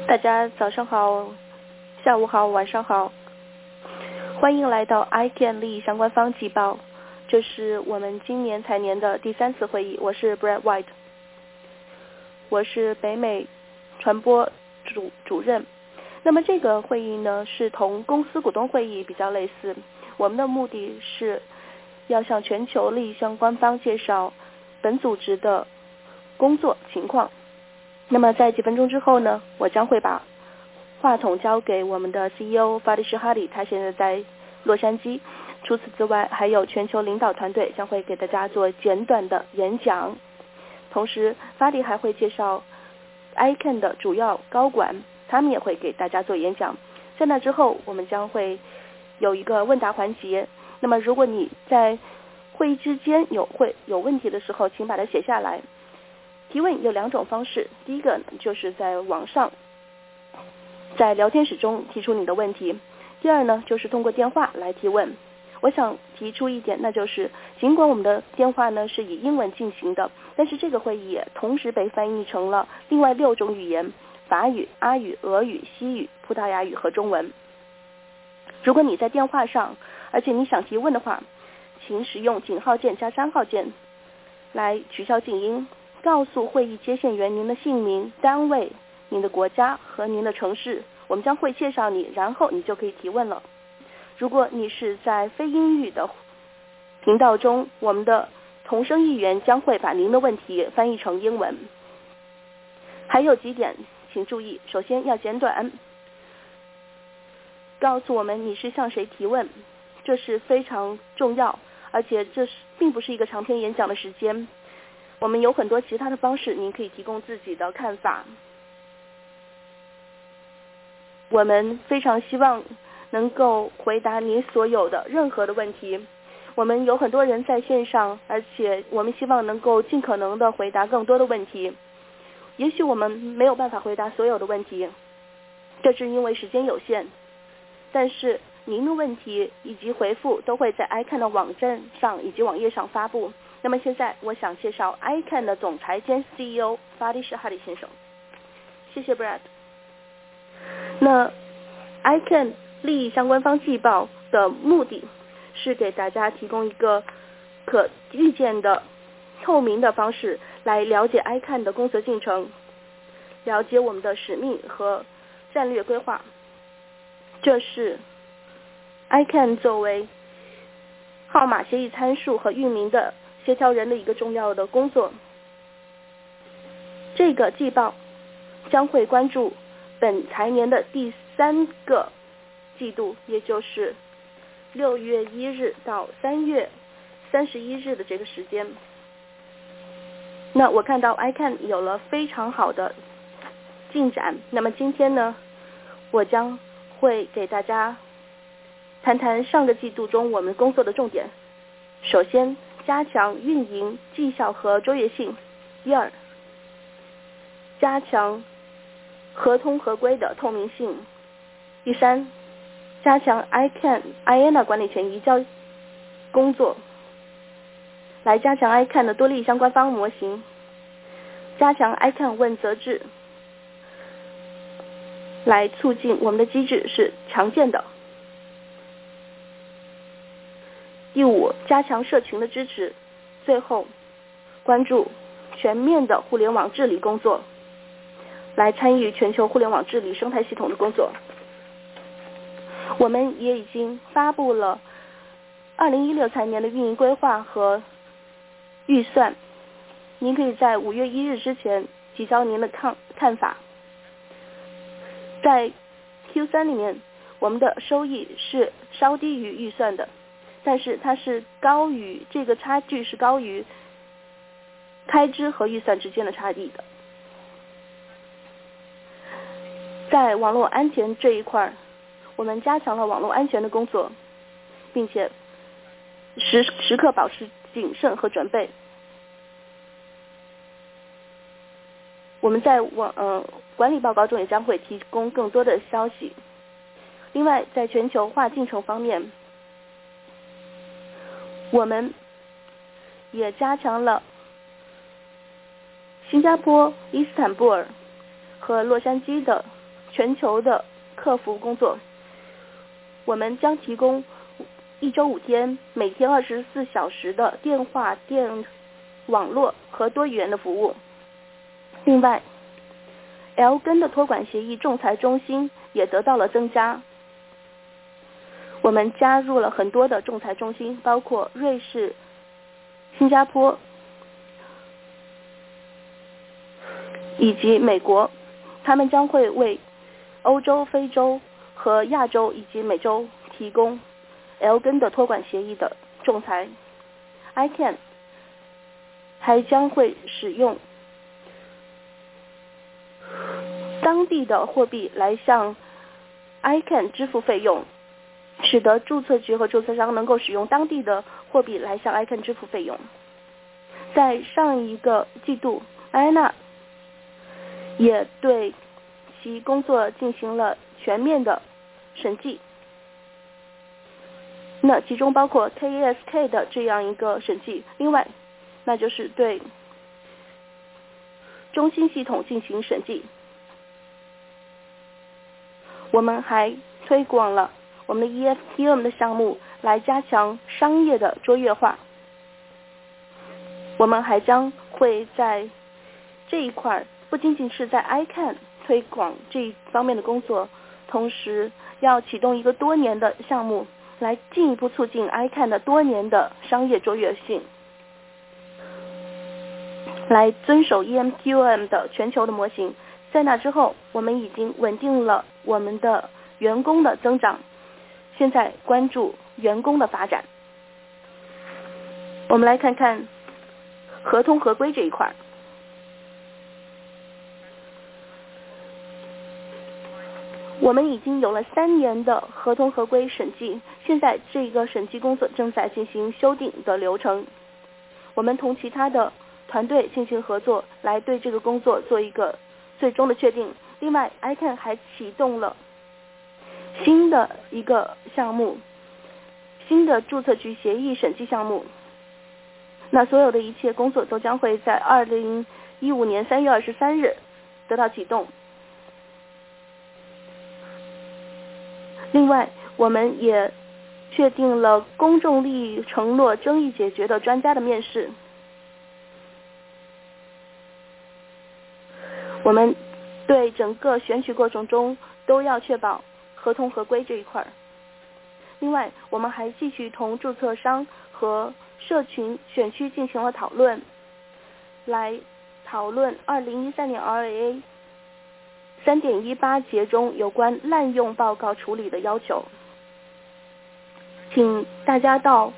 大家早上好，下午好，晚上好，欢迎来到 ICANN 利益相关方季报。这是我们今年财年的第3次会议，我是 Brad White， 我是北美传播主任。那么这个会议呢，是同公司股东会议比较类似，我们的目的是要向全球利益相关方介绍本组织的工作情况。那么在几分钟之后呢，我将会把话筒交给我们的 CEO Fadi Shahadi， 他现在在洛杉矶。除此之外，还有全球领导团队将会给大家做简短的演讲。同时 Fadi 还会介绍 ICANN 的主要高管，他们也会给大家做演讲。在那之后，我们将会有一个问答环节。那么如果你在会议之间有问题的时候，请把它写下来。提问有2种方式，第一个就是在网上，在聊天室中提出你的问题；第二呢，就是通过电话来提问。我想提出一点，那就是尽管我们的电话呢是以英文进行的，但是这个会议也同时被翻译成了另外6种语言：法语、阿语、俄语、西语、葡萄牙语和中文。如果你在电话上，而且你想提问的话，请使用井号键加3号键来取消静音。告诉会议接线员您的姓名、单位、您的国家和您的城市，我们将会介绍你，然后你就可以提问了。如果你是在非英语的频道中，我们的同声译员将会把您的问题翻译成英文。还有几点请注意，首先要简短，告诉我们你是向谁提问，这是非常重要，而且并不是一个长篇演讲的时间。我们有很多其他的方式，您可以提供自己的看法。我们非常希望能够回答你所有的任何的问题。我们有很多人在线上，而且我们希望能够尽可能的回答更多的问题。也许我们没有办法回答所有的问题，这是因为时间有限，但是您的问题以及回复都会在 ICANN 的网站上以及网页上发布。那么现在我想介绍 ICANN 的总裁兼 CEO Fadi Shahadi 先生。谢谢 Brad。 那 ICANN 利益相关方季报的目的是给大家提供一个可预见的透明的方式来了解 ICANN 的工作进程，了解我们的使命和战略规划。这是 ICANN 作为号码协议参数和域名的协调人的一个重要的工作。这个季报将会关注本财年的第3个季度，也就是6月1日到3月31日的这个时间。那我看到 ICANN 有了非常好的进展，那么今天呢，我将会给大家谈谈上个季度中我们工作的重点。首先，加强运营绩效和卓越性；第二，加强合通合规的透明性；第三，加强 IANA 管理权移交工作，来加强 ICANN 的多利益相关方模型，加强 ICANN 问责制，来促进我们的机制是强健的。第五，加强社群的支持。最后，关注全面的互联网治理工作，来参与全球互联网治理生态系统的工作。我们也已经发布了2016财年的运营规划和预算，您可以在5月1日之前提交您的看法。在 Q3 里面，我们的收益是稍低于预算的，但是它是高于，这个差距是高于开支和预算之间的差异的。在网络安全这一块，我们加强了网络安全的工作，并且时刻保持谨慎和准备。我们在管理报告中也将会提供更多的消息。另外，在全球化进程方面，我们也加强了新加坡、伊斯坦布尔和洛杉矶的全球的客服工作。我们将提供1周5天，每天24小时的电话、网络和多语言的服务。另外 L 根的托管协议仲裁中心也得到了增加。我们加入了很多的仲裁中心，包括瑞士、新加坡以及美国，他们将会为欧洲、非洲和亚洲以及美洲提供 L 根的托管协议的仲裁。ICANN 还将会使用当地的货币来向 ICANN 支付费用，使得注册局和注册商能够使用当地的货币来向 ICANN 支付费用。在上一个季度，安娜也对其工作进行了全面的审计，那其中包括 KASK 的这样一个审计，另外那就是对中心系统进行审计。我们还推广了我们的 EFTM 的项目来加强商业的卓越化。我们还将会在这一块不仅仅是在 ICANN 推广这一方面的工作，同时要启动一个多年的项目来进一步促进 ICANN 的多年的商业卓越性，来遵守 EMQM 的全球的模型。在那之后，我们已经稳定了我们的员工的增长，现在关注员工的发展。我们来看看合同合规这一块。我们已经有了3年的合同合规审计，现在这个审计工作正在进行修订的流程。我们同其他的团队进行合作，来对这个工作做一个最终的确定。另外 ICANN 还启动了新的一个项目，新的注册局协议审计项目。那所有的一切工作都将会在2015年3月23日得到启动。另外，我们也确定了公众利益承诺争议解决的专家的面试。我们对整个选取过程中都要确保合同合规这一块。另外，我们还继续同注册商和社群选区进行了讨论，来讨论2013年 RAA 3.18 节中有关滥用报告处理的要求。请大家到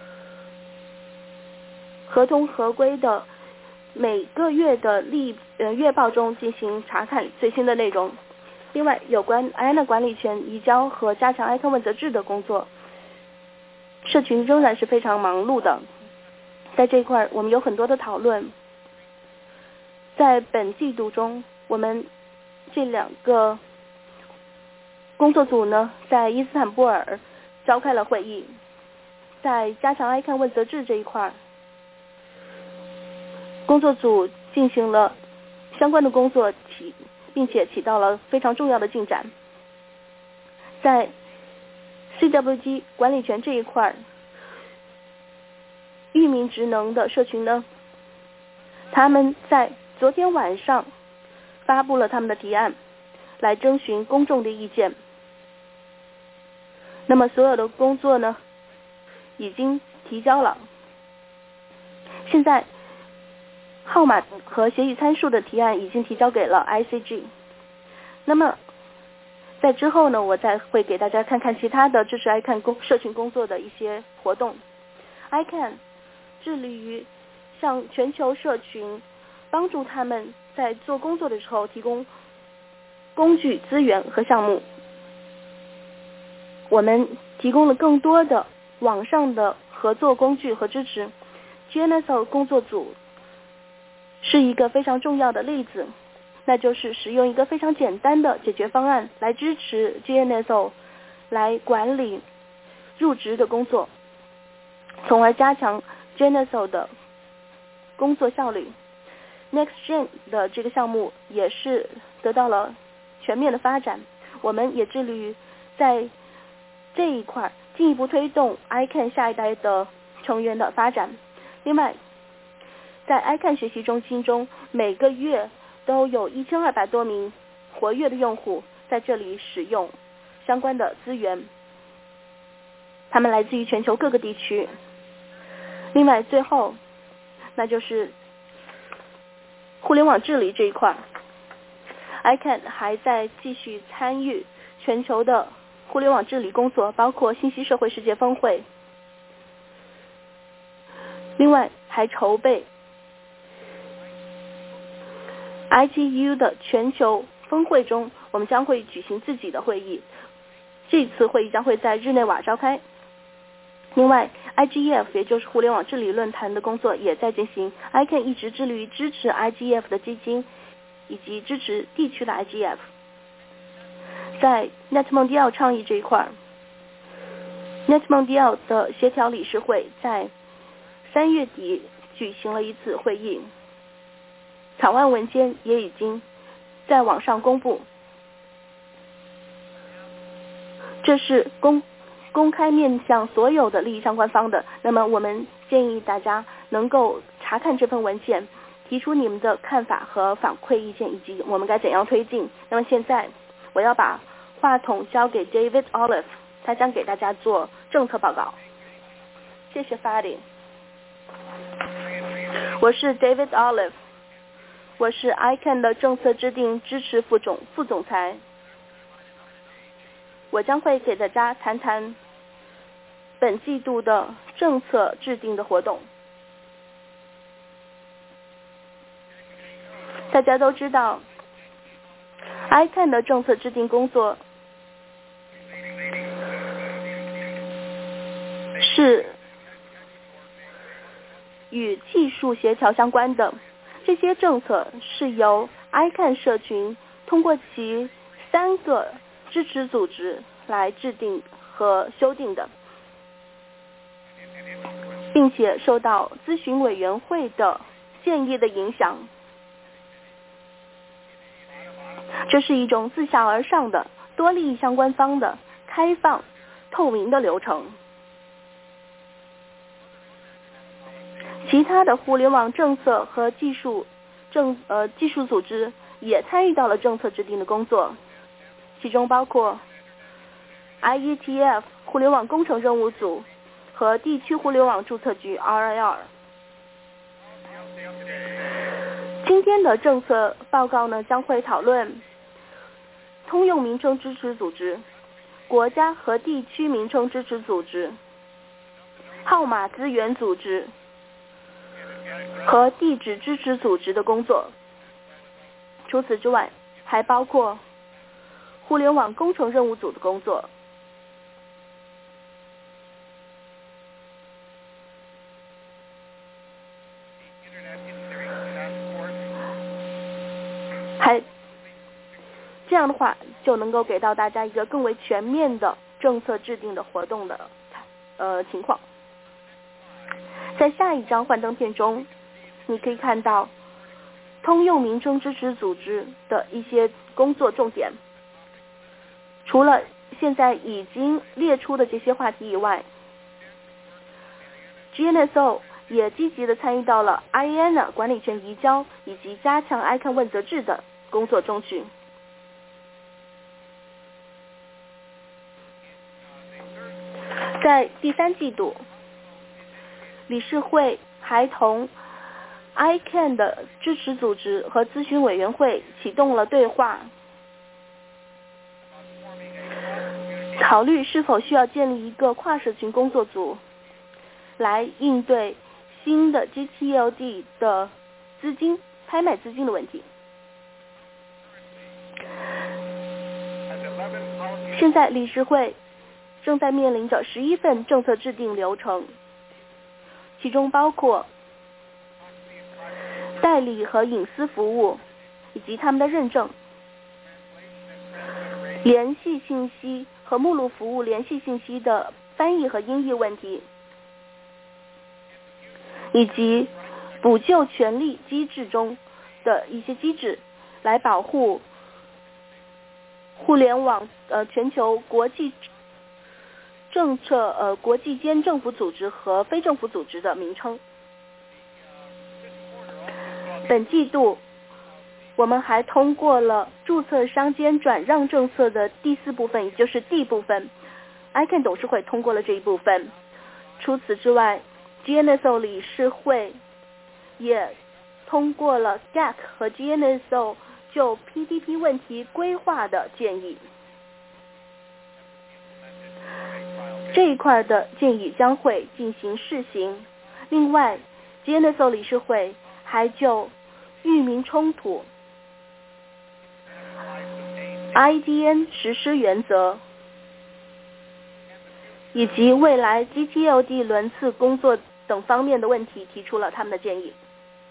合同合规的每个月的月报中进行查看最新的内容。另外，有关 IANA 管理权移交和加强 ICANN 问责制的工作，社群仍然是非常忙碌的。在这一块我们有很多的讨论。在本季度中，我们这2个工作组呢，在伊斯坦布尔召开了会议。在加强 ICANN 问责制这一块，工作组进行了相关的工作，并且起到了非常重要的进展。在 CWG 管理权这一块，域名职能的社群呢，他们在昨天晚上发布了他们的提案，来征询公众的意见。那么所有的工作呢，已经提交了。现在号码和协议参数的提案已经提交给了 ICG。那么在之后呢，我再会给大家看看其他的支持 ICANN 社群工作的一些活动。ICANN 致力于向全球社群帮助他们在做工作的时候提供工具、资源和项目。我们提供了更多的网上的合作工具和支持。GNSO 工作组是一个非常重要的例子，那就是使用一个非常简单的解决方案来支持 GNSO 来管理入职的工作，从而加强 GNSO 的工作效率。NextGen 的这个项目也是得到了全面的发展。我们也致力于在这一块进一步推动 ICANN 下一代的成员的发展。另外，在 ICANN 学习中心中，每个月都有1200多名活跃的用户在这里使用相关的资源，他们来自于全球各个地区。另外，最后那就是互联网治理这一块 ，ICANN 还在继续参与全球的互联网治理工作，包括信息社会世界峰会。另外，还筹备 ITU 的全球峰会中，我们将会举行自己的会议。这次会议将会在日内瓦召开。另外 IGF 也就是互联网治理论坛的工作也在进行。ICANN 一直致力于支持 IGF 的基金以及支持地区的 IGF。在 NetMondial 倡议这一块 ，NetMondial 的协调理事会在3月底举行了一次会议，草案文件也已经在网上公布。这是公开面向所有的利益相关方的。那么我们建议大家能够查看这份文件，提出你们的看法和反馈意见，以及我们该怎样推进。那么现在我要把话筒交给 David Olive， 他将给大家做政策报告。谢谢 Fadi。我是 David Olive， 我是 ICANN 的政策制定支持副总裁。我将会给大家谈谈本季度的政策制定的活动。大家都知道 ICANN 的政策制定工作是与技术协调相关的，这些政策是由 ICANN 社群通过其3个支持组织来制定和修订的，并且受到咨询委员会的建议的影响。这是一种自下而上的多利益相关方的开放透明的流程。其他的互联网政策和技术组织也参与到了政策制定的工作，其中包括 IETF 互联网工程任务组和地区互联网注册局 RIR。 今天的政策报告呢，将会讨论通用名称支持组织、国家和地区名称支持组织、号码资源组织和地址支持组织的工作。除此之外，还包括互联网工程任务组的工作。这样的话就能够给到大家一个更为全面的政策制定的活动的情况。在下一张幻灯片中，你可以看到通用名称支持组织的一些工作重点。除了现在已经列出的这些话题以外， GNSO 也积极地参与到了 IANA 管理权移交以及加强 ICANN 问责制的工作中去。在第3季度，理事会还同 ICANN 的支持组织和咨询委员会启动了对话，考虑是否需要建立一个跨社群工作组来应对新的 GTLD 的拍卖资金的问题。现在理事会正在面临着11份政策制定流程，其中包括代理和隐私服务以及他们的认证、联系信息和目录服务联系信息的翻译和音译问题，以及补救权利机制中的一些机制，来保护互联网全球国际政策国际间政府组织和非政府组织的名称。本季度我们还通过了注册商间转让政策的第4部分，也就是 D 部分。ICANN 董事会通过了这一部分。除此之外 GNSO 理事会也通过了 GAC 和 GNSO 就 PDP 问题规划的建议。这一块的建议将会进行试行。另外 GNSO 理事会还就域名冲突、IDN 实施原则以及未来 GTLD 轮次工作等方面的问题提出了他们的建议。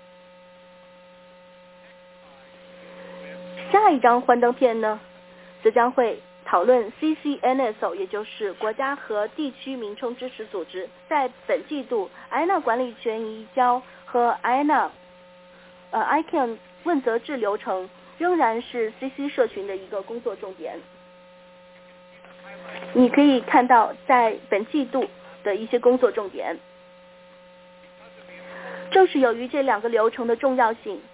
下一张幻灯片呢，则将会讨论 CCNSO， 也就是国家和地区名称支持组织。在本季度 IANA 管理权移交和 ICANN 问责制流程仍然是 CC 社群的一个工作重点。你可以看到在本季度的一些工作重点。正是由于这2个流程的重要性，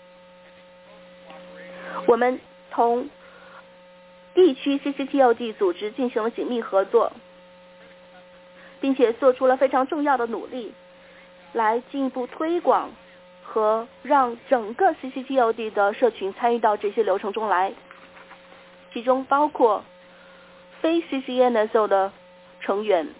我们同地区 CCTLD 组织进行了紧密合作，并且做出了非常重要的努力，来进一步推广和让整个 CCTLD 的社群参与到这些流程中来，其中包括非 CCNSO 的成员。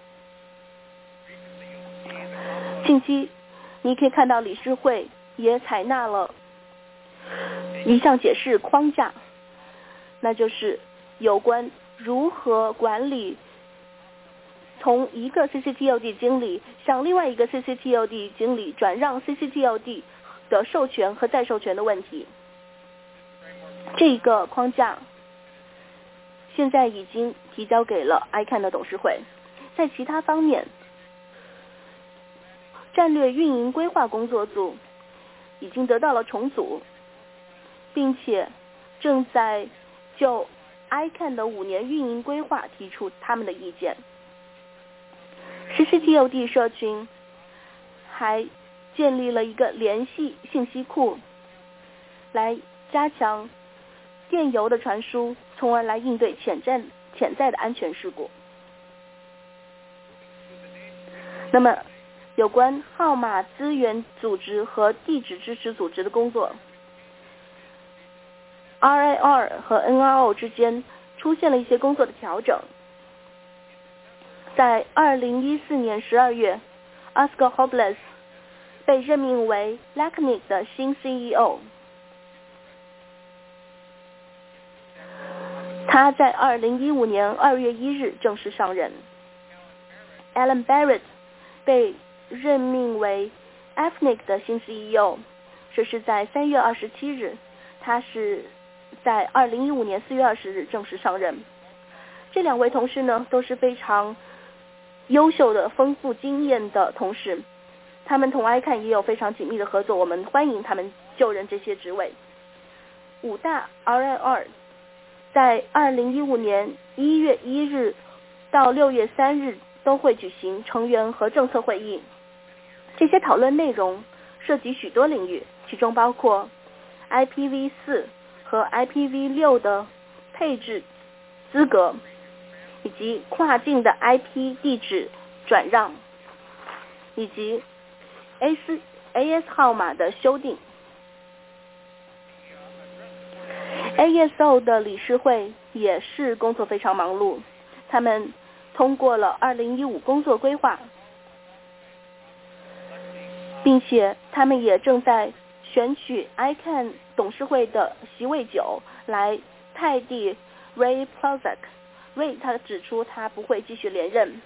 近期你可以看到理事会也采纳了一项解释框架，那就是有关如何管理从一个 CCTLD 经理向另外一个 CCTLD 经理转让 CCTLD 的授权和再授权的问题。这个框架现在已经提交给了 ICANN 的董事会。在其他方面，战略运营规划工作组已经得到了重组，并且正在就 ICANN 的5年运营规划提出他们的意见。CCTLD 社群还建立了一个联系信息库，来加强电邮的传输，从而来应对潜在的安全事故。那么有关号码资源组织和地址支持组织的工作， RIR 和 NRO 之间出现了一些工作的调整。在2014年12月 Oscar Robles 被任命为 LACNIC 的新 CEO。 他在2015年2月1日正式上任。 Alan Barrett 被任命为 AFNIC 的新 CEO， 这是在3月27日，他是在2015年4月20日正式上任。这2位同事呢，都是非常优秀的、丰富经验的同事，他们同 ICANN 也有非常紧密的合作，我们欢迎他们就任这些职位。5大 RIR 在2015年1月1日到6月3日都会举行成员和政策会议，这些讨论内容涉及许多领域，其中包括 IPv4 和 IPv6 的配置资格，以及跨境的 IP 地址转让，以及 AS 号码的修订。ASO 的理事会也是工作非常忙碌，他们通过了2015工作规划，并且他们也正在选取 ICANN 董事会的席位9来代替 Ray Plazak。Ray 他指出他不会继续连任。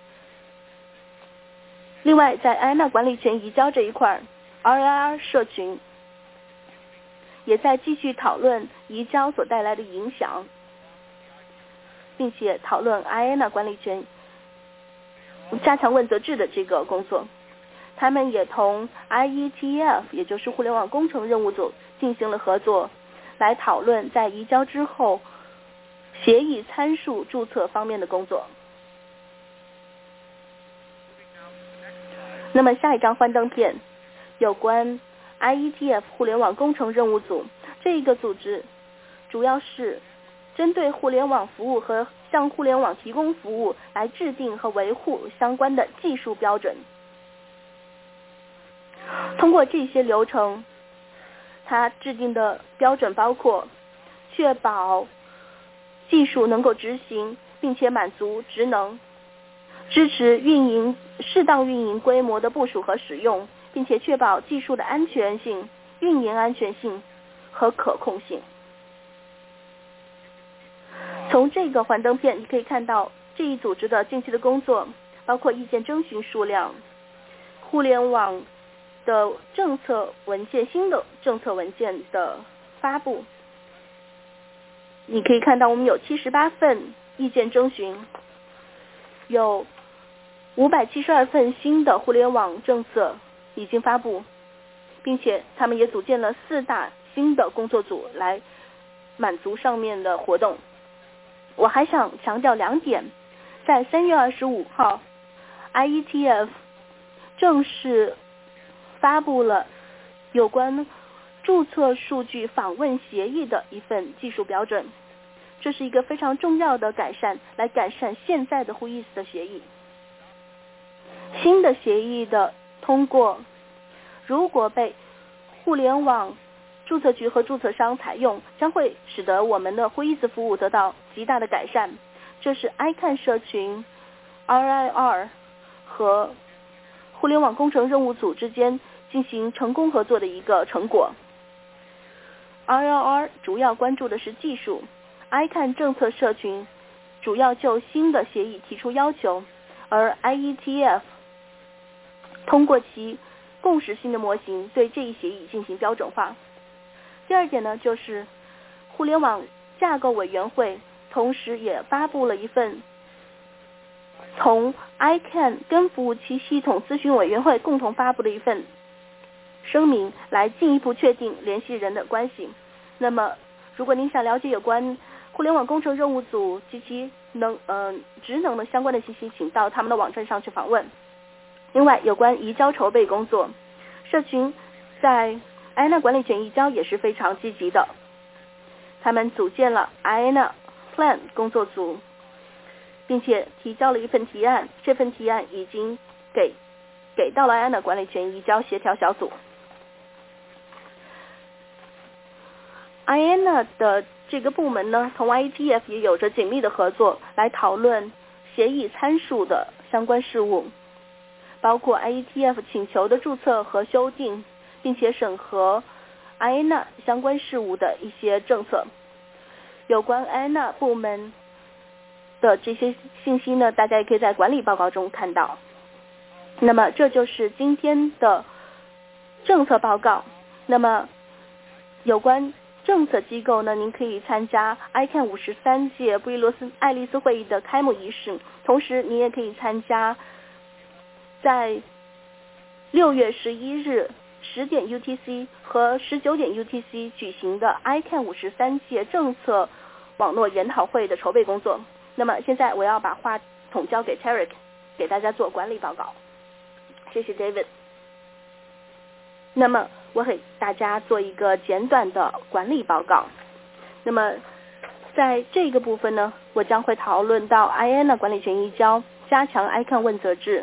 另外，在 IANA 管理权移交这一块 ，RIR 社群也在继续讨论移交所带来的影响，并且讨论 IANA 管理权加强问责制的这个工作。他们也同 IETF 也就是互联网工程任务组进行了合作，来讨论在移交之后协议参数注册方面的工作。那么下一张幻灯片有关 IETF 互联网工程任务组，这一个组织主要是针对互联网服务和向互联网提供服务来制定和维护相关的技术标准。通过这些流程，它制定的标准包括确保技术能够执行并且满足职能，支持适当运营规模的部署和使用，并且确保技术的安全性、运营安全性和可控性。从这个幻灯片你可以看到这一组织的近期的工作包括意见征询数量、互联网的政策文件、新的政策文件的发布。你可以看到我们有78份意见征询，有572份新的互联网政策已经发布，并且他们也组建了4大新的工作组来满足上面的活动。我还想强调2点，在3月25号 IETF 正式发布了有关注册数据访问协议的一份技术标准，这是一个非常重要的改善，来改善现在的 WHOIS 的协议。新的协议的通过，如果被互联网注册局和注册商采用，将会使得我们的 WHOIS 服务得到极大的改善。这是 ICANN 社群 RIR 和互联网工程任务组之间进行成功合作的一个成果。RIR 主要关注的是技术， ICANN 政策社群主要就新的协议提出要求，而 IETF 通过其共识性的模型对这一协议进行标准化。第2点呢，就是互联网架构委员会同时也发布了一份从 ICANN 跟服务器系统咨询委员会共同发布的一份声明，来进一步确定联系人的关系。那么如果您想了解有关互联网工程任务组及其职能的相关的信息，请到他们的网站上去访问。另外有关移交筹备工作，社群在 IANA 管理权移交也是非常积极的，他们组建了 IANA Plan 工作组，并且提交了一份提案，这份提案已经给到了 IANA 管理权移交协调小组。IANA 的这个部门呢，同 IETF 也有着紧密的合作，来讨论协议参数的相关事务，包括 IETF 请求的注册和修订，并且审核 IANA 相关事务的一些政策。有关 IANA 部门的这些信息呢，大家也可以在管理报告中看到。那么这就是今天的政策报告。那么有关政策机构呢，您可以参加 ICANN 53届布宜诺斯艾利斯会议的开幕仪式，同时你也可以参加在6月11日10点 UTC 和19点 UTC 举行的 ICANN 53届政策网络研讨会的筹备工作。那么现在我要把话筒交给 Tarek， 给大家做管理报告。谢谢 David。 那么我给大家做一个简短的管理报告。那么在这个部分呢，我将会讨论到 IANA 管理权移交、加强 ICANN 问责制、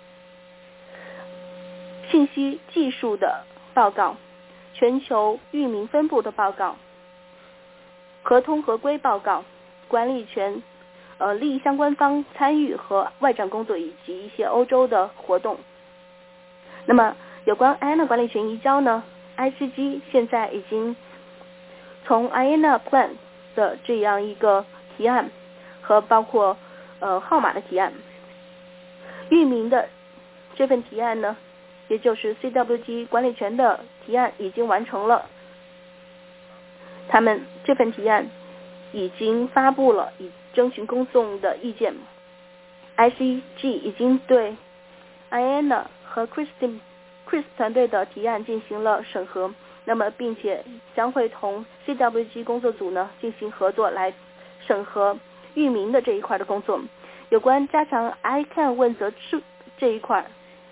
信息技术的报告、全球域名分布的报告、合通合规报告、管理权利益相关方参与和外展工作以及一些欧洲的活动。那么有关 IANA 管理权移交呢， ICG 现在已经从 IANA Plan 的这样一个提案和包括号码的提案，域名的这份提案呢，也就是 CWT 管理权的提案已经完成了，他们这份提案已经发布了，以征询公众的意见。 ICG 已经对 IANA 和 Chris 团队的提案进行了审核，那么并且将会同 CWT 工作组呢进行合作，来审核域名的这一块的工作。有关加强 ICANN 问责制这一块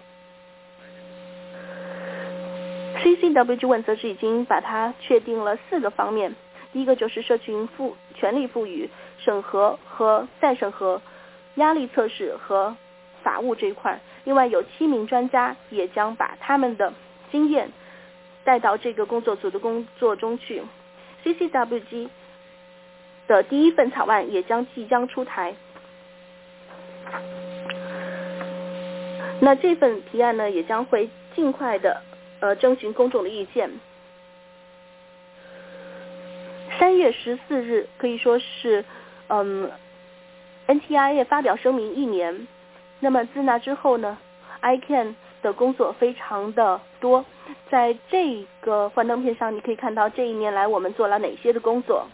，CCWG 问责制已经把它确定了4个方面。第一个就是社群权力赋予、审核和再审核、压力测试和法务这一块。另外有7名专家也将把他们的经验带到这个工作组的工作中去。CCWG 的第一份草案也即将出台。那这份提案呢，也将会尽快的征询公众的意见。3月14日可以说是NTIA 发表声明1年。那么自那之后呢， ICANN 的工作非常的多。在这个幻灯片上你可以看到这1年来我们做了哪些的工作。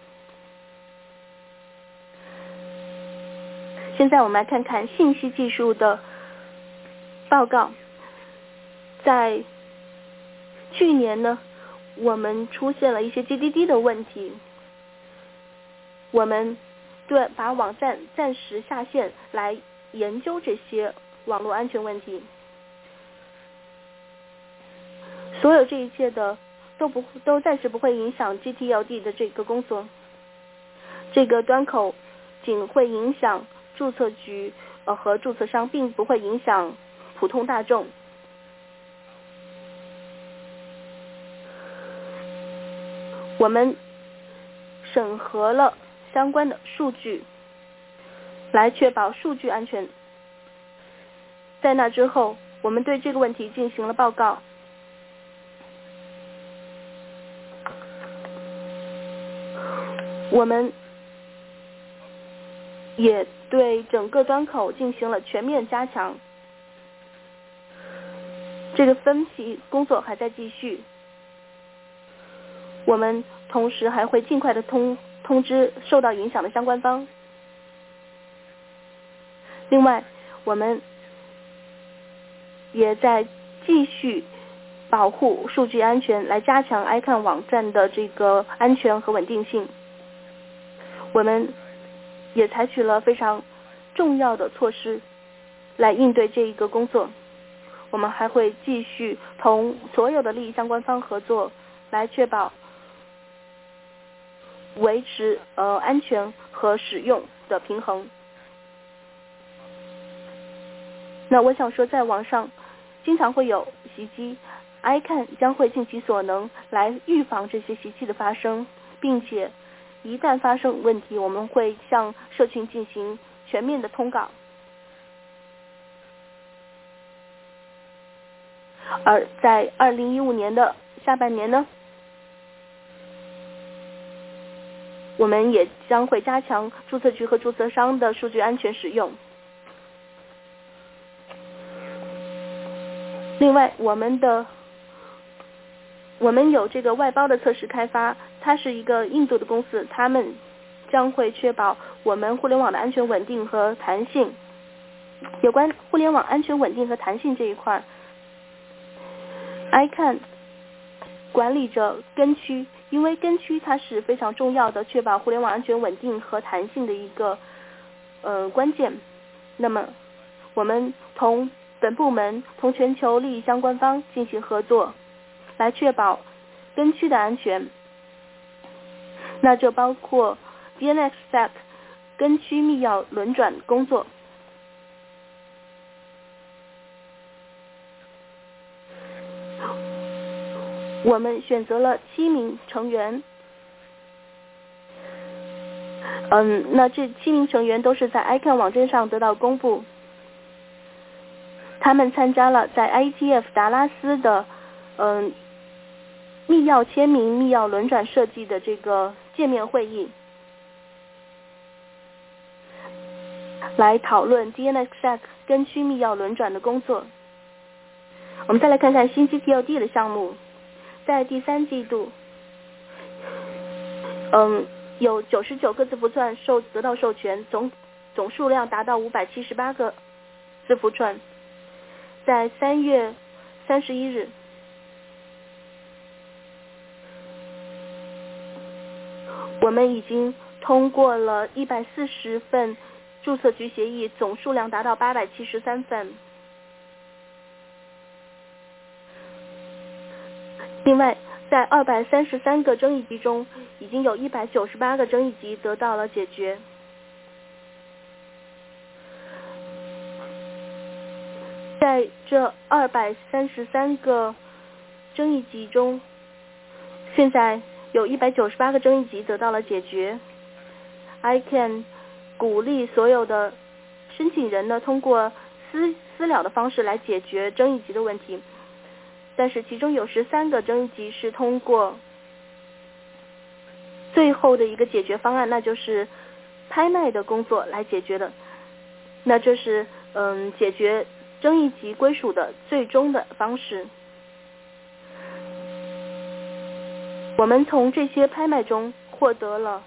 现在我们来看看信息技术的报告。在去年呢，我们出现了一些 GDD 的问题，我们把网站暂时下线来研究这些网络安全问题。所有这一切的都暂时不会影响 GTLD 的这个工作。这个端口仅会影响注册局和注册商，并不会影响普通大众。我们审核了相关的数据，来确保数据安全。在那之后，我们对这个问题进行了报告。我们也对整个端口进行了全面加强。这个分析工作还在继续。我们同时还会尽快的通知受到影响的相关方。另外，我们也在继续保护数据安全，来加强 ICANN 网站的这个安全和稳定性。我们也采取了非常重要的措施来应对这一个工作。我们还会继续同所有的利益相关方合作，来确保维持安全和使用的平衡。那我想说，在网上经常会有袭击， ICANN 将会尽其所能来预防这些袭击的发生，并且一旦发生问题，我们会向社群进行全面的通告。而在2015年的下半年呢，我们也将会加强注册局和注册商的数据安全使用。另外，我们有这个外包的测试开发，它是一个印度的公司，他们将会确保我们互联网的安全稳定和弹性。有关互联网安全稳定和弹性这一块，ICANN 管理着根区，因为根区它是非常重要的确保互联网安全稳定和弹性的一个关键。那么我们同本部门同全球利益相关方进行合作，来确保根区的安全。那就包括 DNSSEC 根区密钥轮转工作。我们选择了7名成员。那这7名成员都是在 ICANN 网站上得到公布。他们参加了在 IETF 达拉斯的密钥签名、密钥轮转设计的这个界面会议，来讨论 DNSSEC 根区密钥轮转的工作。我们再来看看新 GTLD 的项目。在第3季度，有99个字符串得到授权，总数量达到578个字符串。在3月31日，我们已经通过了140份注册局协议，总数量达到873份。另外，在233个争议集中，已经有198个争议集得到了解决。在这233个争议集中，现在有198个争议集得到了解决。ICANN 鼓励所有的申请人呢，通过私了的方式来解决争议集的问题。但是其中有13个争议集是通过最后的一个解决方案，那就是拍卖的工作来解决的。那这是解决争议集归属的最终的方式。我们从这些拍卖中获得了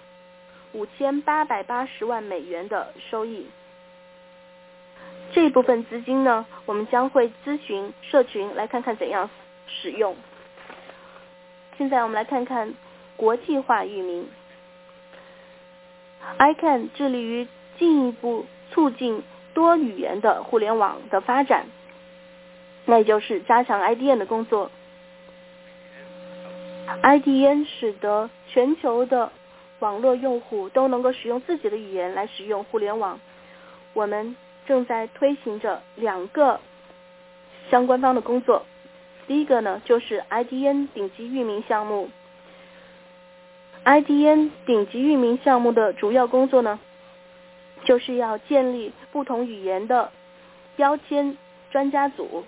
5880万美元的收益。这一部分资金呢，我们将会咨询社群来看看怎样使用。现在我们来看看国际化域名。ICANN 致力于进一步促进多语言的互联网的发展，那也就是加强 IDN 的工作。IDN 使得全球的网络用户都能够使用自己的语言来使用互联网。我们正在推行着2个相关方的工作。第一个呢，就是 IDN 顶级域名项目。IDN 顶级域名项目的主要工作呢，就是要建立不同语言的标签专家组，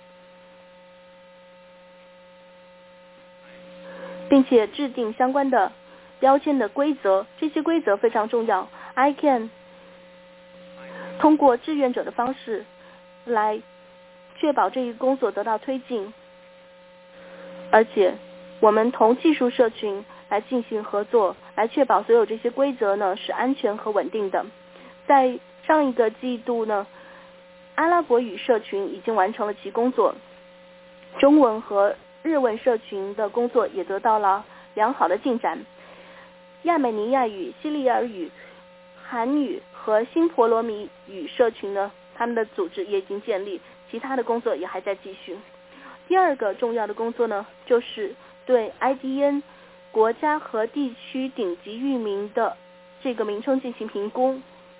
并且制定相关的标签的规则。这些规则非常重要。ICANN 通过志愿者的方式来确保这一工作得到推进，而且我们同技术社群来进行合作，来确保所有这些规则呢是安全和稳定的。在上一个季度呢，阿拉伯语社群已经完成了其工作，中文和日文社群的工作也得到了良好的进展。亚美尼亚语、西里尔语、韩语和新婆罗米语社群呢，他们的组织也已经建立，其他的工作也还在继续。第二个重要的工作呢，就是对 IDN 国家和地区顶级域名的这个名称进行评估，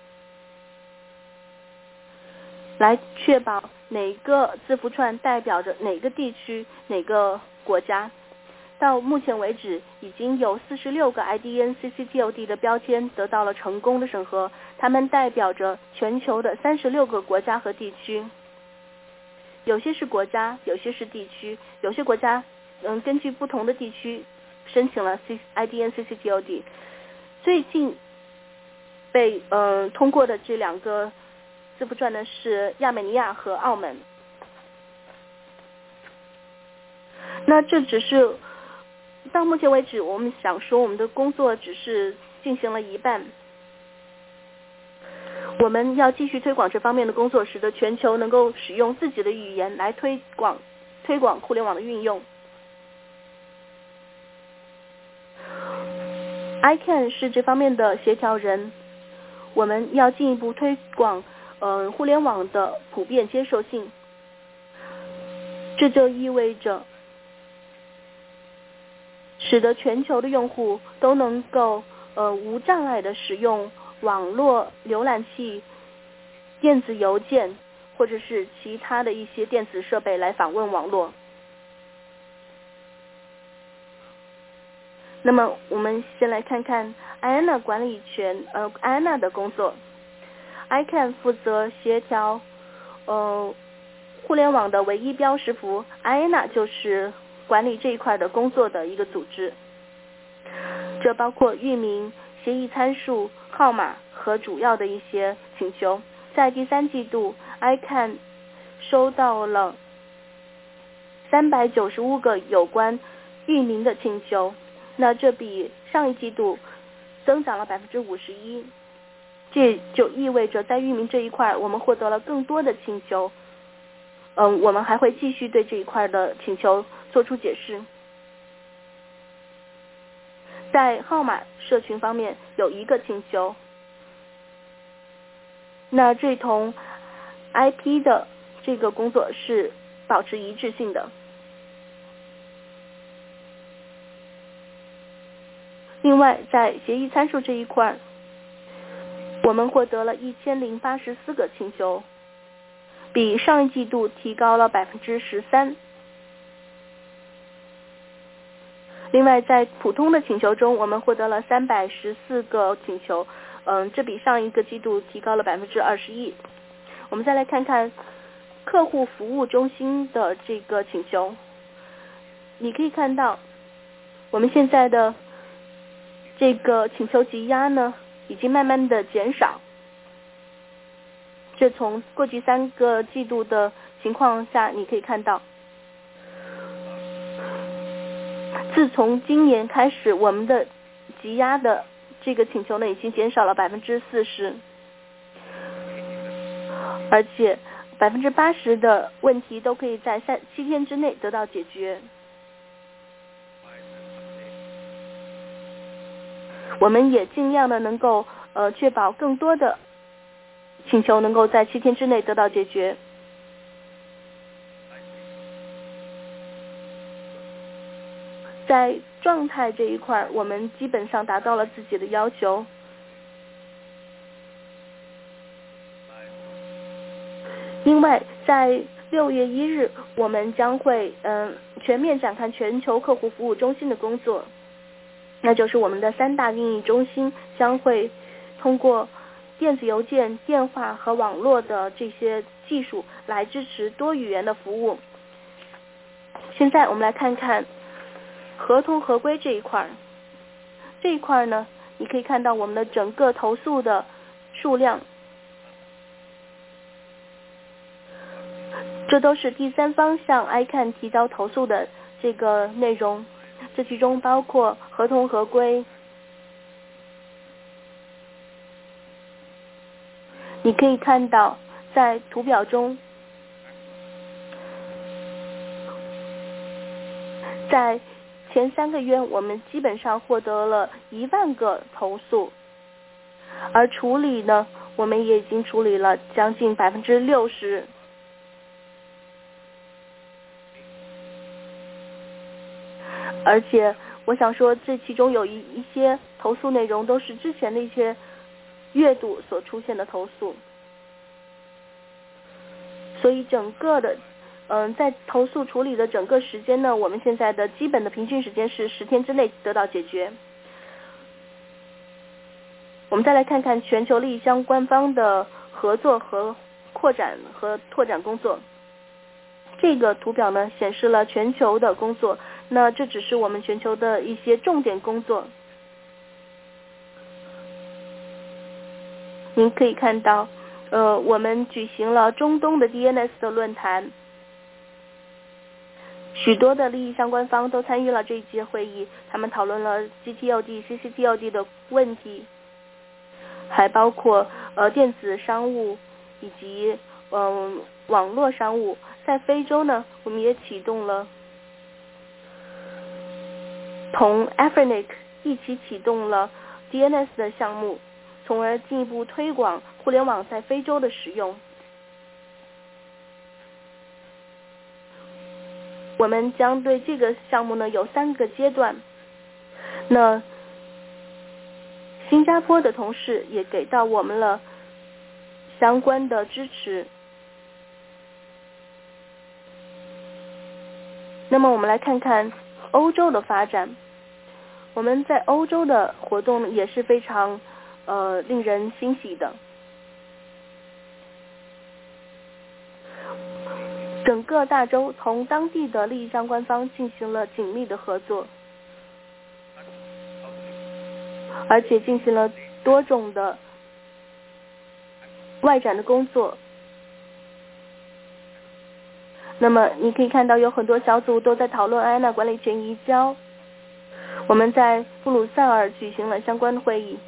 来确保哪个字符串代表着哪个地区、哪个国家。到目前为止，已经有46个 IDN CCTLD 的标签得到了成功的审核，它们代表着全球的36个国家和地区。有些是国家，有些是地区，有些国家根据不同的地区申请了 IDN CCTLD。最近被通过的这2个字符串呢是亚美尼亚和澳门。那这只是到目前为止，我们想说我们的工作只是进行了一半。我们要继续推广这方面的工作，使得全球能够使用自己的语言来推广互联网的运用。ICANN 是这方面的协调人，我们要进一步推广互联网的普遍接受性。这就意味着使得全球的用户都能够无障碍的使用网络浏览器、电子邮件或者是其他的一些电子设备来访问网络。那么我们先来看看 IANA 管理权IANA 的工作。ICANN 负责协调互联网的唯一标识符， IANA 就是管理这一块的工作的一个组织。这包括域名、协议参数、号码和主要的一些请求。在第3季度 ICANN 收到了395个有关域名的请求，那这比上一季度增长了51%。这就意味着在域名这一块我们获得了更多的请求。我们还会继续对这一块的请求做出解释。 在号码社群方面有一个请求，那这同 IP 的这个工作是保持一致性的。另外，在协议参数这一块，我们获得了1084个请求，比上一季度提高了13%。另外，在普通的请求中，我们获得了314个请求，这比上一个季度提高了21%。我们再来看看客户服务中心的这个请求，你可以看到，我们现在的这个请求积压呢，已经慢慢的减少。这从过去3个季度的情况下，你可以看到，自从今年开始，我们的积压的这个请求呢，已经减少了40%，而且80%的问题都可以在7天之内得到解决。我们也尽量的能够确保更多的请求能够在7天之内得到解决。在状态这一块，我们基本上达到了自己的要求。另外，在6月1日，我们将会全面展开全球客户服务中心的工作，那就是我们的3大运营中心将会通过电子邮件、电话和网络的这些技术来支持多语言的服务。现在我们来看看合同合规这一块。这一块呢，你可以看到我们的整个投诉的数量，这都是第三方向 ICANN 提交投诉的这个内容，这其中包括合同合规。你可以看到在图表中，在前3个月我们基本上获得了1万个投诉，而处理呢，我们也已经处理了将近60%。而且我想说，这其中有一些投诉内容都是之前的一些月度所出现的投诉，所以整个的在投诉处理的整个时间呢，我们现在的基本的平均时间是10天之内得到解决。我们再来看看全球利益相关方的合作和扩展和拓展工作。这个图表呢显示了全球的工作，那这只是我们全球的一些重点工作。您可以看到我们举行了中东的 DNS 的论坛，许多的利益相关方都参与了这一届会议，他们讨论了 GTLD、CCTLD 的问题，还包括电子商务以及网络商务。在非洲呢，我们也启动了同 Afrinic 一起启动了 DNS 的项目，从而进一步推广互联网在非洲的使用。我们将对这个项目呢有3个阶段。那新加坡的同事也给到我们了相关的支持。那么我们来看看欧洲的发展。我们在欧洲的活动也是非常令人欣喜的。整个大洲同当地的利益相关方进行了紧密的合作，而且进行了多种的外展的工作。那么你可以看到有很多小组都在讨论安娜管理权移交。我们在布鲁塞尔举行了相关的会议，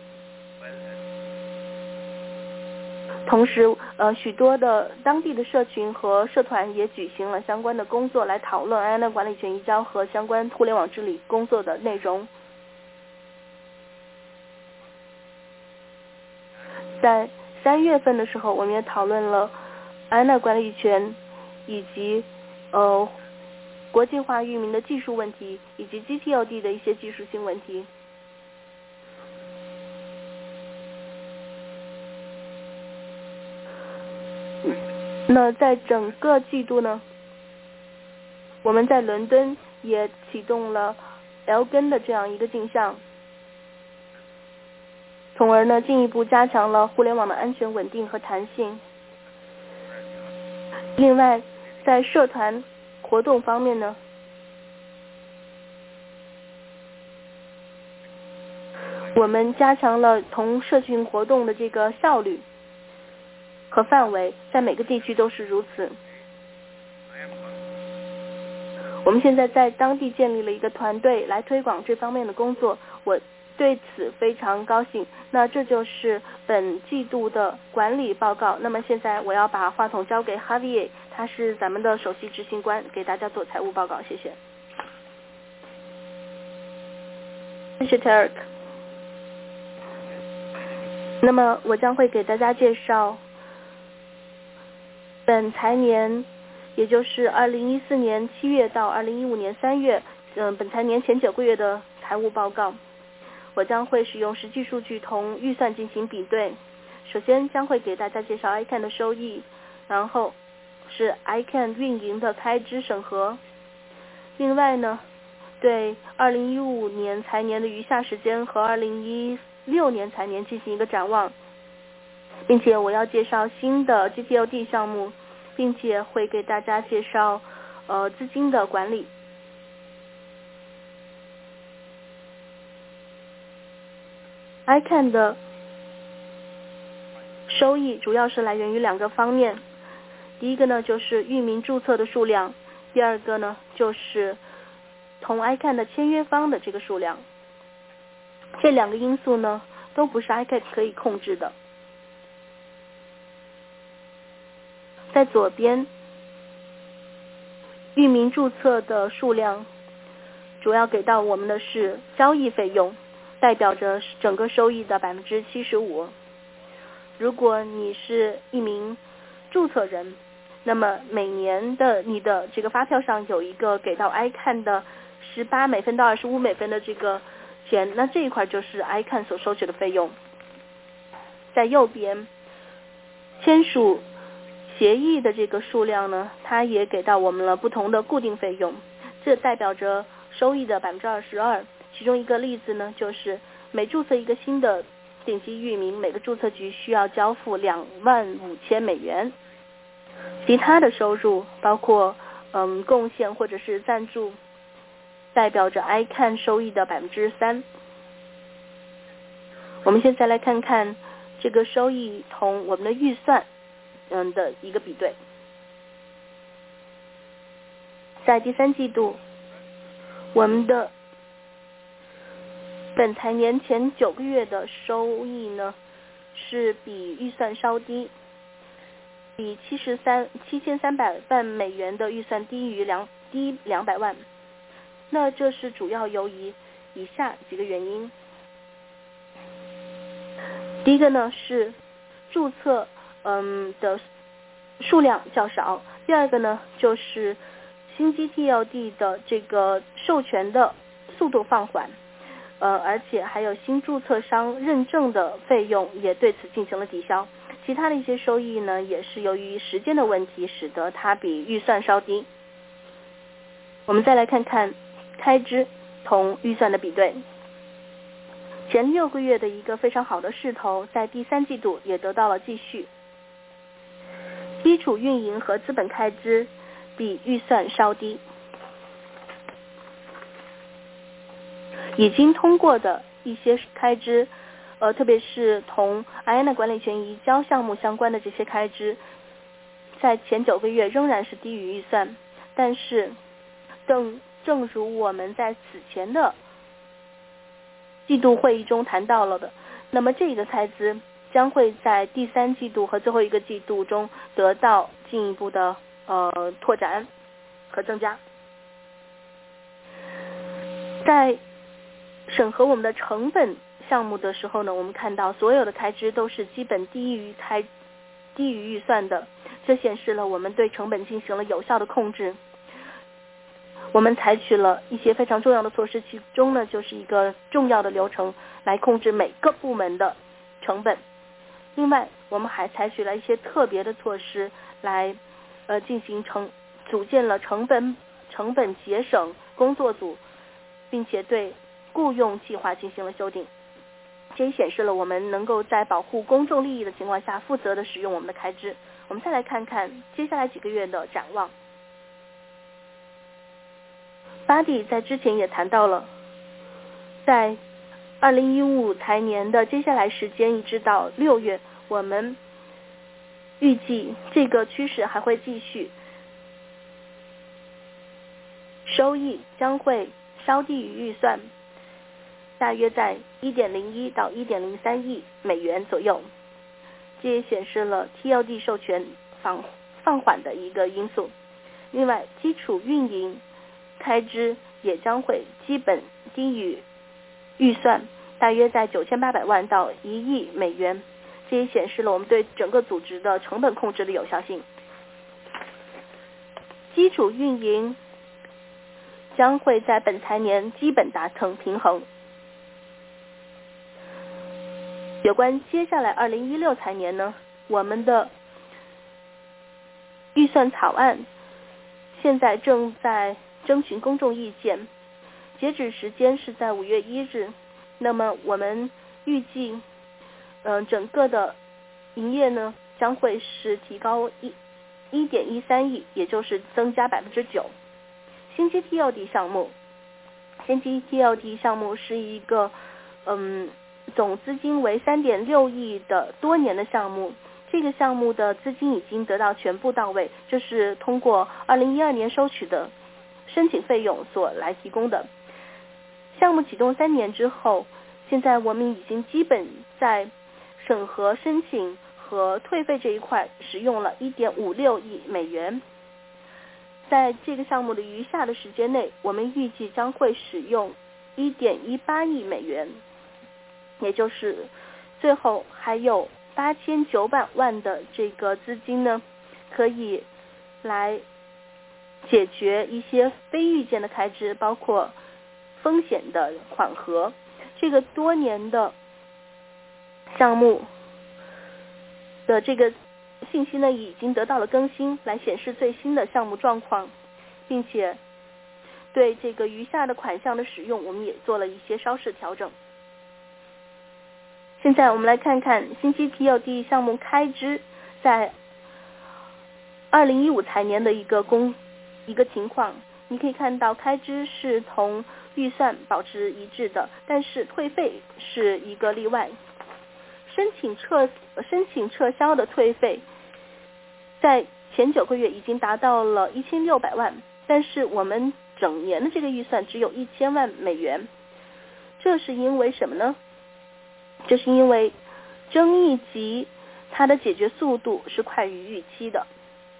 同时许多的当地的社群和社团也举行了相关的工作，来讨论安娜管理权移交和相关互联网治理工作的内容。 在3月份的时候，我们也讨论了 ANA 管理权以及国际化域名的技术问题，以及 GTLD 的一些技术性问题。那在整个季度呢，我们在伦敦也启动了 L-GAN 的这样一个镜像，从而呢进一步加强了互联网的安全、稳定和弹性。另外，在社团活动方面呢，我们加强了同社群活动的这个效率和范围，在每个地区都是如此。我们现在在当地建立了一个团队来推广这方面的工作，我对此非常高兴。那这就是本季度的管理报告。那么现在我要把话筒交给 Javier， 他是咱们的首席执行官，给大家做财务报告。谢谢。谢谢 Tarek。那么我将会给大家介绍本财年，也就是2014年7月到2015年3月，本财年前9个月的财务报告。我将会使用实际数据同预算进行比对。首先将会给大家介绍 ICANN 的收益，然后是 ICANN 运营的开支审核。另外呢，对2015年财年的余下时间和2016年财年进行一个展望，并且我要介绍新的 GTLD 项目，并且会给大家介绍资金的管理。ICANN 的收益主要是来源于2个方面，第一个呢就是域名注册的数量，第二个呢就是同 ICANN 的签约方的这个数量。这2个因素呢都不是 ICANN 可以控制的。在左边，域名注册的数量主要给到我们的是交易费用，代表着整个收益的 75%。 如果你是一名注册人，那么每年的你的这个发票上有一个给到 ICANN 的18美分到25美分的这个钱，那这一块就是 ICANN 所收取的费用。在右边，签署协议的这个数量呢，它也给到我们了不同的固定费用，这代表着收益的 22%。 其中一个例子呢，就是每注册一个新的顶级域名，每个注册局需要交付25000美元。其他的收入包括贡献或者是赞助，代表着 ICANN 收益的 3%。 我们现在来看看这个收益同我们的预算的一个比对。在第3季度，我们的本财年前9个月的收益呢是比预算稍低，比7300万美元的预算低200万。那这是主要由于以下几个原因。第一个呢是注册的数量较少，第二个呢就是新 GTLD 的这个授权的速度放缓，而且还有新注册商认证的费用也对此进行了抵消。其他的一些收益呢也是由于时间的问题使得它比预算稍低。我们再来看看开支同预算的比对。前6个月的一个非常好的势头在第3季度也得到了继续。基础运营和资本开支比预算稍低，已经通过的一些开支，特别是同 IANA 管理权移交项目相关的这些开支，在前9个月仍然是低于预算。但是正如我们在此前的季度会议中谈到了的，那么这个开支将会在第3季度和最后一个季度中得到进一步的拓展和增加。在审核我们的成本项目的时候呢，我们看到所有的开支都是基本低于预算的，这显示了我们对成本进行了有效的控制。我们采取了一些非常重要的措施，其中呢就是一个重要的流程来控制每个部门的成本。另外，我们还采取了一些特别的措施来进行组建了成本节省工作组，并且对雇佣计划进行了修订。这也显示了我们能够在保护公众利益的情况下负责的使用我们的开支。我们再来看看接下来几个月的展望。巴蒂在之前也谈到了，在2015财年的接下来时间一直到6月，我们预计这个趋势还会继续，收益将会稍低于预算，大约在1.01到1.03亿美元左右。这也显示了 TLD 授权放缓的一个因素。另外，基础运营开支也将会基本低于预算，大约在9800万到1亿美元。这也显示了我们对整个组织的成本控制的有效性。基础运营将会在本财年基本达成平衡。有关接下来2016财年呢，我们的预算草案现在正在征询公众意见，截止时间是在5月1日。那么我们预计整个的营业呢将会是提高1.13亿，也就是增加9%。新基 TLD 项目是一个总资金为3.6亿的多年的项目。这个项目的资金已经得到全部到位，这是通过2012年收取的申请费用所来提供的。项目启动3年之后，现在我们已经基本在审核申请和退费这一块使用了1.56亿美元。在这个项目的余下的时间内，我们预计将会使用1.18亿美元，也就是最后还有8900万的这个资金呢，可以来解决一些非预见的开支，包括风险的缓和。这个多年的项目的这个信息呢，已经得到了更新，来显示最新的项目状况，并且对这个余下的款项的使用，我们也做了一些稍事调整。现在我们来看看新基 TLD 项目开支在2015财年的一个情况。你可以看到开支是同预算保持一致的，但是退费是一个例外。申请撤销的退费在前9个月已经达到了1600万，但是我们整年的这个预算只有1000万美元。这是因为什么呢？这是因为争议级它的解决速度是快于预期的。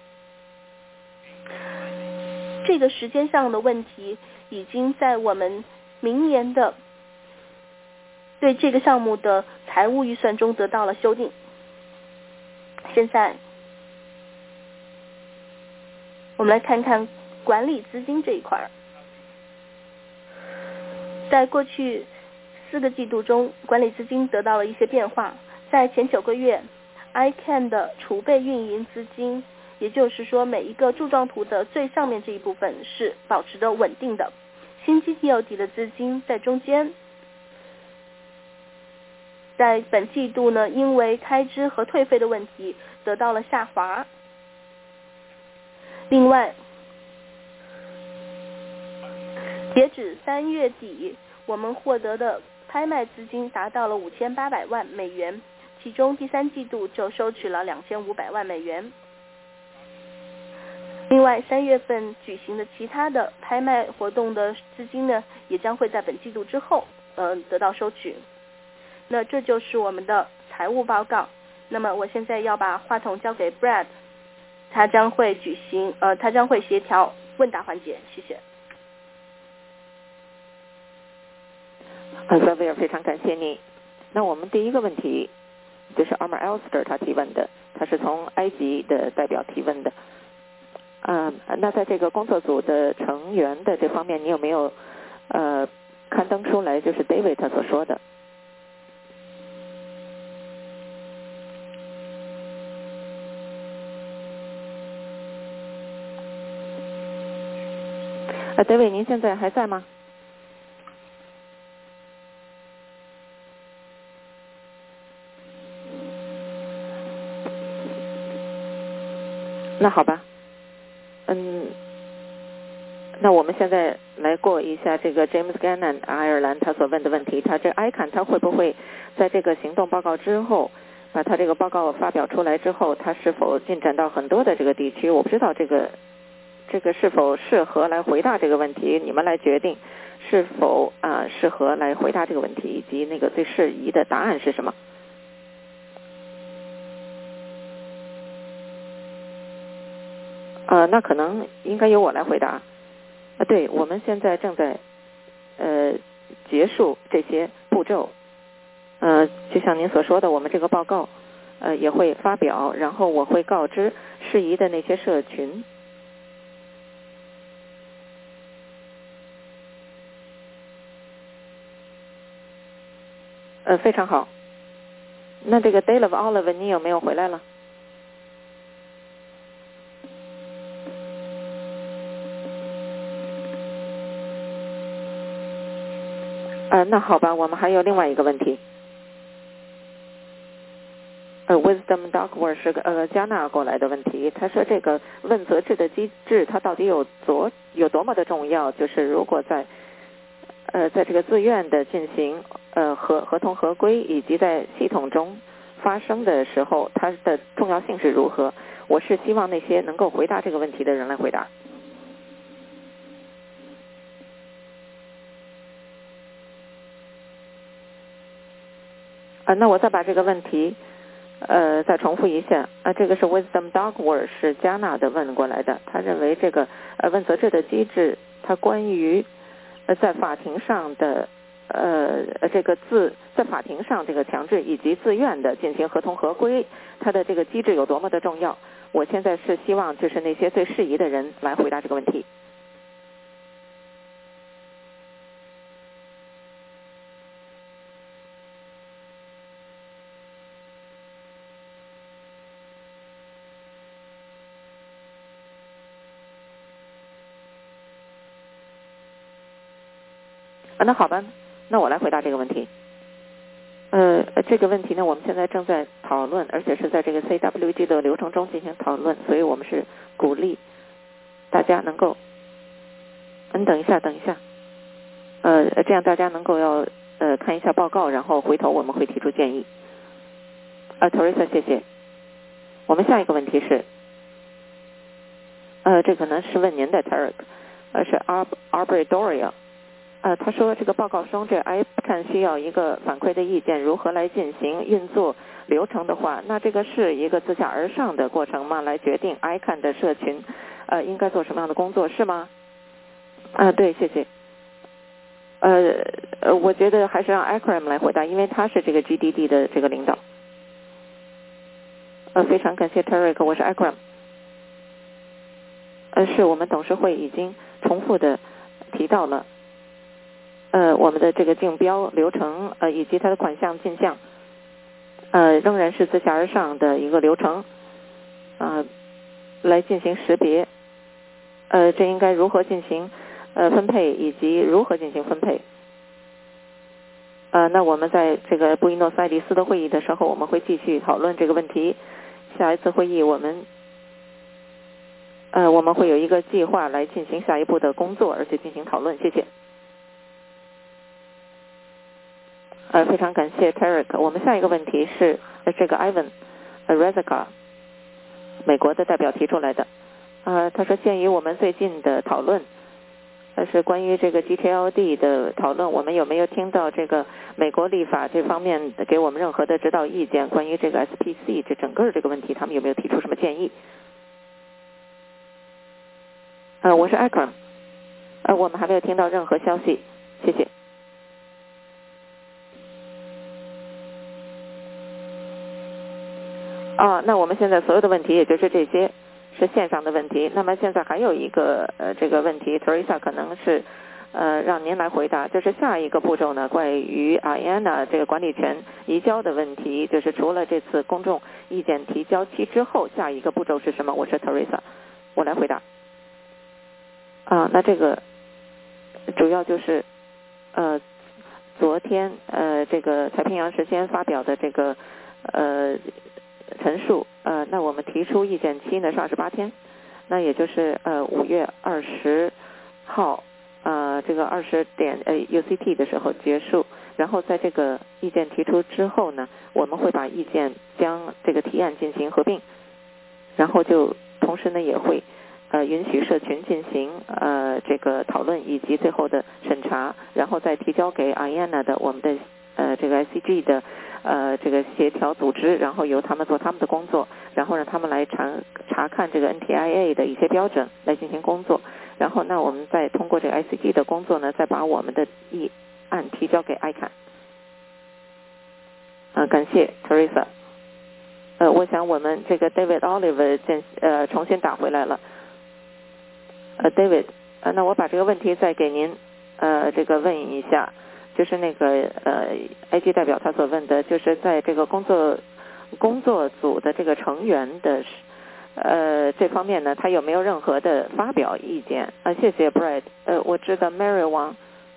这个时间上的问题已经在我们明年的对这个项目的财务预算中得到了修订。现在我们来看看管理资金这一块。在过去4个季度中，管理资金得到了一些变化。在前9个月 ICANN 的储备运营资金，也就是说每一个柱状图的最上面这一部分是保持着稳定的。新基 TLD 的资金在中间，在本季度呢，因为开支和退费的问题得到了下滑。另外，截止3月底，我们获得的拍卖资金达到了5800万美元，其中第3季度就收取了2500万美元。另外，3月份举行的其他的拍卖活动的资金呢，也将会在本季度之后得到收取。那这就是我们的财务报告。那么我现在要把话筒交给 Brad， 他将会协调问答环节。谢谢。 Xavier，非常感谢你。 那我们第一个问题就是 Armor Elster 他提问的，他是从埃及的代表提问的。那在这个工作组的成员的这方面，你有没有刊登出来，就是 David 他所说的？David 您现在还在吗？那好吧，那我们现在来过一下这个 James Gannon 爱尔兰他所问的问题，他这 ICAN 他会不会在这个行动报告之后，把他这个报告发表出来之后，他是否进展到很多的这个地区？我不知道这个是否适合来回答这个问题，你们来决定是否适合来回答这个问题，以及那个最适宜的答案是什么？那可能应该由我来回答。对，我们现在正在结束这些步骤。就像您所说的，我们这个报告也会发表，然后我会告知适宜的那些社群。非常好。那这个 Dale of Olive 你有没有回来了？那好吧，我们还有另外一个问题。Wisdom Dogword 是个加纳过来的问题，他说这个问责制的机制它到底有多么的重要？就是如果在这个自愿的进行合同合规，以及在系统中发生的时候，它的重要性是如何？我是希望那些能够回答这个问题的人来回答。那我再把这个问题再重复一下。这个是 Wisdom Dogword 是加纳的问过来的，他认为这个问责制的机制，它关于在法庭上的在法庭上这个强制以及自愿的进行合同合规，它的这个机制有多么的重要？我现在是希望就是那些最适宜的人来回答这个问题。那好吧，那我来回答这个问题。这个问题呢，我们现在正在讨论，而且是在这个 CWG 的流程中进行讨论，所以我们是鼓励大家能够，等一下，这样大家能够要看一下报告，然后回头我们会提出建议。Teresa 谢谢。我们下一个问题是，这可能是问您的 Tarek，是 Arboredoria。他说这个报告中这 ICAN 需要一个反馈的意见，如何来进行运作流程的话，那这个是一个自下而上的过程吗？来决定 ICAN 的社群应该做什么样的工作是吗？对，谢谢。我觉得还是让 Akram 来回答，因为他是这个 GDD 的这个领导。非常感谢 Tarek， 我是 Akram。是我们董事会已经重复的提到了我们的这个竞标流程以及它的款项进项仍然是自下而上的一个流程来进行识别这应该如何进行分配以及如何进行分配那我们在这个布宜诺斯艾利斯的会议的时候，我们会继续讨论这个问题。下一次会议我们会有一个计划来进行下一步的工作，而且进行讨论。谢谢。非常感谢 Tarek。我们下一个问题是这个 Ivan Rezaka 美国的代表提出来的。他说鉴于我们最近的讨论是关于这个 GTLD 的讨论，我们有没有听到这个美国立法这方面给我们任何的指导意见？关于这个 SPC 这整个这个问题，他们有没有提出什么建议？我是 Akram。我们还没有听到任何消息。谢谢。 那我们现在所有的问题也就是这些是线上的问题。那么现在还有一个这个问题 Teresa 可能是让您来回答，就是下一个步骤呢，关于 IANA 这个管理权移交的问题，就是除了这次公众意见提交期之后，下一个步骤是什么？我是 Teresa， 我来回答。那这个主要就是昨天这个太平洋时间发表的这个陈述，那我们提出意见期呢是28天，那也就是5月20号这个20点UCT 的时候结束。然后在这个意见提出之后呢，我们会把意见将这个提案进行合并，然后就同时呢也会允许社群进行这个讨论以及最后的审查，然后再提交给 IANA 的我们的这个 ICG 的这个协调组织，然后由他们做他们的工作，然后让他们来查看这个 NTIA 的一些标准来进行工作，然后那我们再通过这个 ICG 的工作呢，再把我们的议案提交给 ICANN。感谢 Teresa。我想我们这个 David Oliver 重新打回来了。David， 那我把这个问题再给您这个问一下，就是那个IG 代表他所问的，就是在这个工作组的这个成员的这方面呢，他有没有任何的发表意见？谢谢 Brad。我知道 Mary 王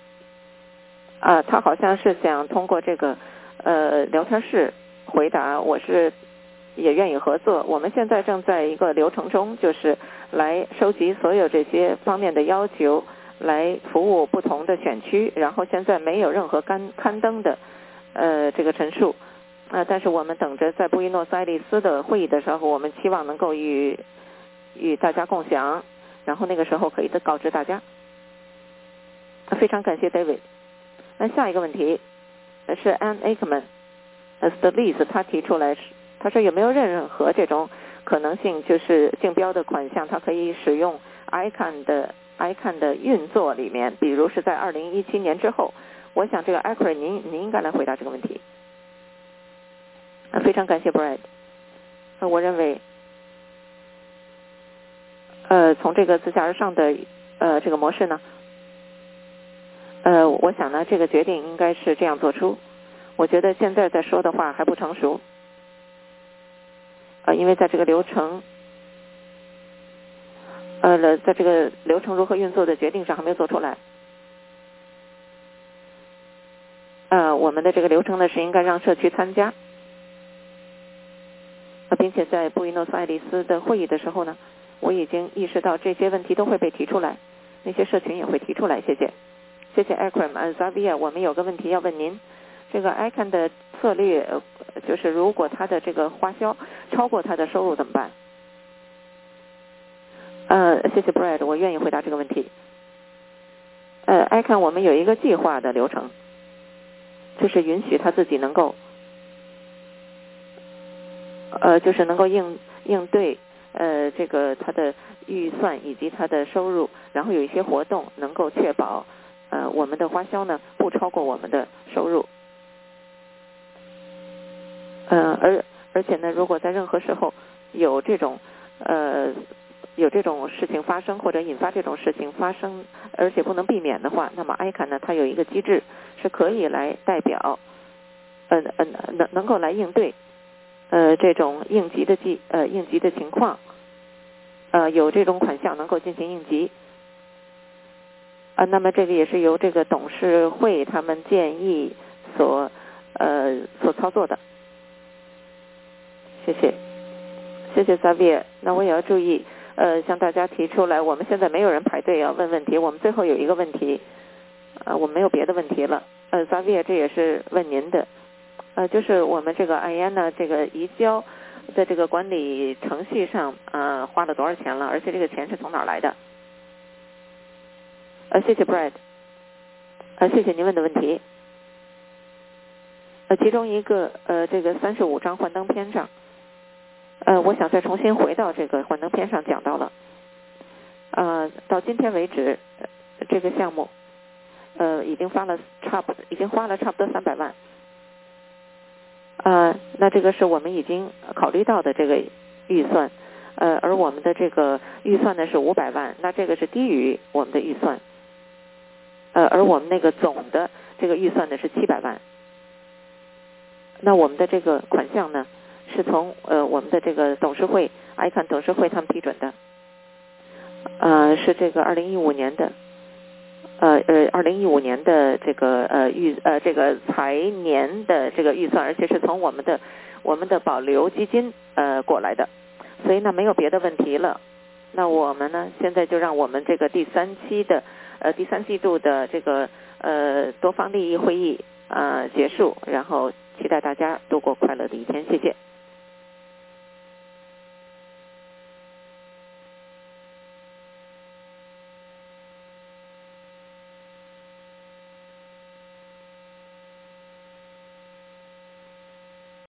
他好像是想通过这个聊天室回答，我是也愿意合作。我们现在正在一个流程中，就是来收集所有这些方面的要求，来服务不同的选区，然后现在没有任何刊登的这个陈述。但是我们等着在布宜诺斯艾利斯的会议的时候，我们期望能够与大家共享，然后那个时候可以告知大家。非常感谢 David。那下一个问题是 Ann Aikman的例子，他提出来，他说有没有任何这种可能性，就是竞标的款项它可以使用 ICANN 的运作里面，比如是在2017年之后。我想这个 Akron 您应该来回答这个问题。非常感谢 Brad。我认为从这个自下而上的这个模式呢，我想呢这个决定应该是这样做出。我觉得现在在说的话还不成熟，因为在这个流程在这个流程如何运作的决定上还没有做出来。我们的这个流程呢是应该让社区参加，并且在布宜诺斯艾利斯的会议的时候呢，我已经意识到这些问题都会被提出来，那些社群也会提出来。谢谢 Akram Xavier， 我们有个问题要问您。这个 ICANN 的策略就是如果他的这个花销超过他的收入怎么办？谢谢 Brad， 我愿意回答这个问题。ICANN 我们有一个计划的流程，就是允许他自己能够就是能够应对这个他的预算以及他的收入，然后有一些活动能够确保我们的花销呢不超过我们的收入。而且呢，如果在任何时候有这种事情发生，或者引发这种事情发生，而且不能避免的话，那么 ICANN 呢，它有一个机制是可以来代表能够来应对这种应急的情况，有这种款项能够进行应急。那么这个也是由这个董事会他们建议所操作的。谢谢 Xavier。那我也要注意向大家提出来，我们现在没有人排队要问问题，我们最后有一个问题，我们没有别的问题了。Xavier 这也是问您的，就是我们这个 IANA 这个移交在这个管理程序上花了多少钱了，而且这个钱是从哪儿来的？谢谢 Brad。谢谢您问的问题。其中一个这个35张幻灯片上，我想再重新回到这个幻灯片上讲到了，到今天为止，这个项目已经花了差不多300万。 那这个是我们已经考虑到的这个预算，而我们的这个预算呢是500万，那这个是低于我们的预算，而我们那个总的这个预算呢是700万。那我们的这个款项呢是从我们的这个董事会 ICON 董事会他们批准的，是这个2015年的2015年的这个这个财年的这个预算，而且是从我们的保留基金过来的，所以呢没有别的问题了。那我们呢现在就让我们这个第三季度的这个多方利益会议结束，然后期待大家度过快乐的一天，谢谢。